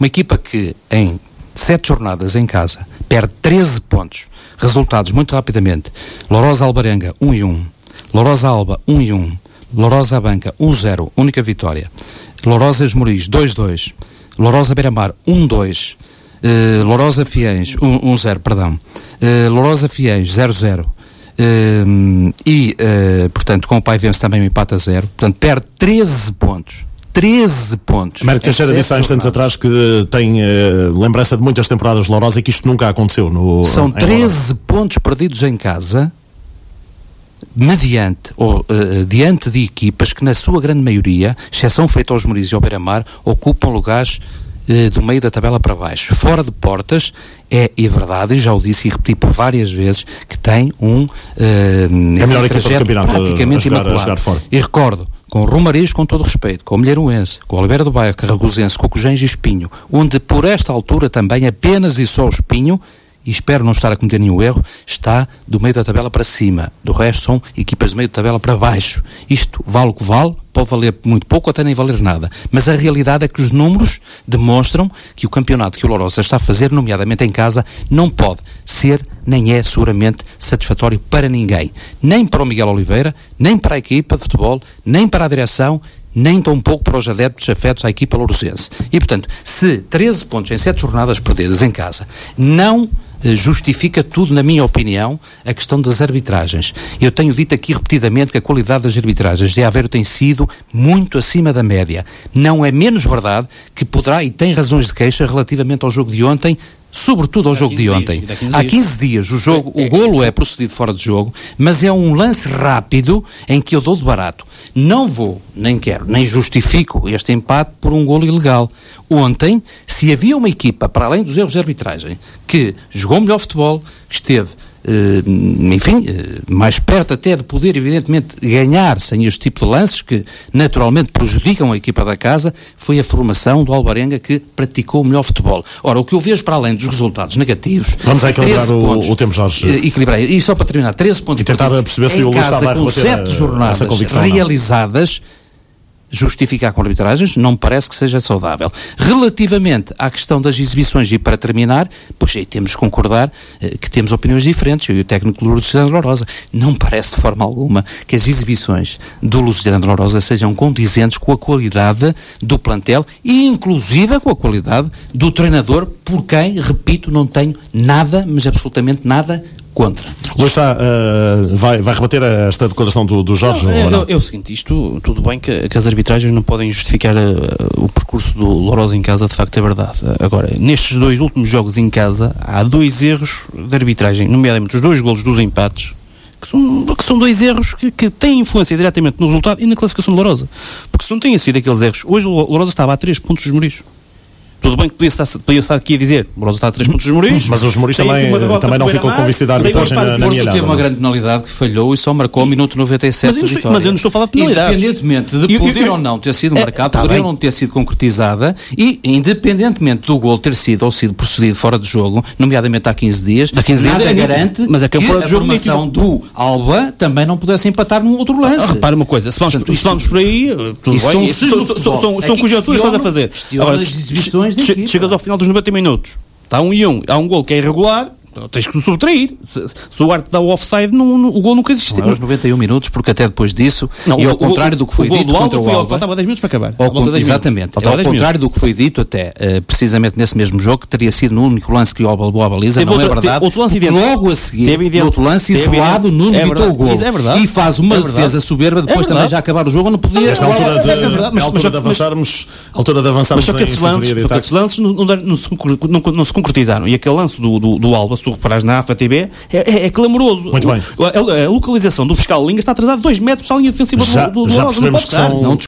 Uma equipa que em 7 jornadas em casa perde 13 pontos. Resultados muito rapidamente: Lourosa Alvarenga 1-1, Lourosa Alba 1-1, Lourosa Abanca 1-0, única vitória. Lourosa Esmoriz 2-2, Lourosa Beira-Mar 1-2, Lourosa Fiães 1-0, perdão, Lourosa Fiães 0-0, portanto, com o Paivense também um empate a 0, portanto, perde 13 pontos. 13 pontos. Mário Teixeira disse há instantes atrás que tem lembrança de muitas temporadas de Lourosa e que isto nunca aconteceu. São 13 pontos perdidos em casa, diante de equipas que, na sua grande maioria, exceção feita aos Esmoriz e ao Beira-Mar, ocupam lugares do meio da tabela para baixo. Fora de portas, é verdade, e já o disse e repeti por várias vezes, que tem um melhor equipa do campeonato, praticamente imaculado. E recordo, com o Romariz, com todo o respeito, com o Milheiroense, com o Oliveira do Bairro, Carragosense, com o Cojães e Espinho, onde por esta altura também apenas e só o Espinho, e espero não estar a cometer nenhum erro, está do meio da tabela para cima. Do resto são equipas de meio da tabela para baixo. Isto vale o que vale, pode valer muito pouco ou até nem valer nada. Mas a realidade é que os números demonstram que o campeonato que o Lourosa está a fazer, nomeadamente em casa, não pode ser, nem é seguramente satisfatório para ninguém. Nem para o Miguel Oliveira, nem para a equipa de futebol, nem para a direção, nem tão pouco para os adeptos afetos à equipa lourosense. E, portanto, se 13 pontos em 7 jornadas perdidas em casa não justifica tudo, na minha opinião, a questão das arbitragens. Eu tenho dito aqui repetidamente que a qualidade das arbitragens de Aveiro tem sido muito acima da média. Não é menos verdade que poderá e tem razões de queixa relativamente ao jogo de ontem, sobretudo ao jogo de ontem. Há 15 dias o golo é procedido fora de jogo, mas é um lance rápido em que eu dou de barato. Não vou, nem quero, nem justifico este empate por um golo ilegal. Ontem, se havia uma equipa, para além dos erros de arbitragem, que jogou melhor futebol, que esteve, mais perto até de poder, evidentemente, ganhar sem este tipo de lances, que naturalmente prejudicam a equipa da casa, foi a formação do Alvarenga que praticou o melhor futebol. Ora, o que eu vejo para além dos resultados negativos... Vamos equilibrar o tempo, Jorge. Equilibrar. E só para terminar, 13 pontos e tentar perceber se o Luís está a com 7 jornadas realizadas, justificar com arbitragens não me parece que seja saudável. Relativamente à questão das exibições, e para terminar, pois aí temos que concordar que temos opiniões diferentes. Eu e o técnico do Lusitano de Lourosa, não parece de forma alguma que as exibições do Lusitano de Lourosa sejam condizentes com a qualidade do plantel e inclusive com a qualidade do treinador, por quem, repito, não tenho nada, mas absolutamente nada contra. Luís, vai rebater esta declaração do Jorge? É o seguinte, isto, tudo bem que as arbitragens não podem justificar o percurso do Lourosa em casa, de facto é verdade. Agora, nestes 2 últimos jogos em casa, há 2 erros de arbitragem, nomeadamente os 2 golos dos empates, que são 2 erros que têm influência diretamente no resultado e na classificação do Lourosa. Porque se não tenham sido aqueles erros, hoje o Lourosa estava a 3 pontos dos Esmoriz. Tudo bem que podia estar aqui a dizer o Lourosa está a 3 pontos dos Esmoriz, mas o Esmoriz também não ficou convencido da arbitragem na minha teve uma grande penalidade que falhou e só marcou ao minuto 97 de vitória. Mas eu não estou a falar de penalidades. Independentemente de poder ou não ter sido marcado, poder ou não ter sido concretizada, e independentemente do golo ter sido ou sido procedido fora de jogo, nomeadamente há 15 dias, nada garante mas que a formação do Alba também não pudesse empatar num outro lance. Repara uma coisa, se vamos por aí, tudo bem, são conjunturas que estás a fazer. Agora, chegas ao final dos 90 minutos, está 1-1, há um golo que é irregular, tens que o subtrair. Se o Arte dá o offside, o gol nunca existe. Não é aos 91 minutos, porque até depois disso, e ao contrário do que foi dito contra o Alba, faltava 10 minutos para acabar. Exatamente. Ao contrário do que foi dito até, precisamente nesse mesmo jogo, que teria sido no único lance que o Alba levou à baliza, não é verdade. Logo a seguir, outro lance isolado, Nuno evitou o gol. E faz uma defesa soberba, depois também já acabar o jogo, não podia... Esta altura de avançarmos mas só que esses lances não se concretizaram. E aquele lance do Alba, se tu reparares na AFA TV, é clamoroso. Muito bem. A localização do fiscal Linga está atrasado 2 metros à linha defensiva do Lourosa. Já percebemos que são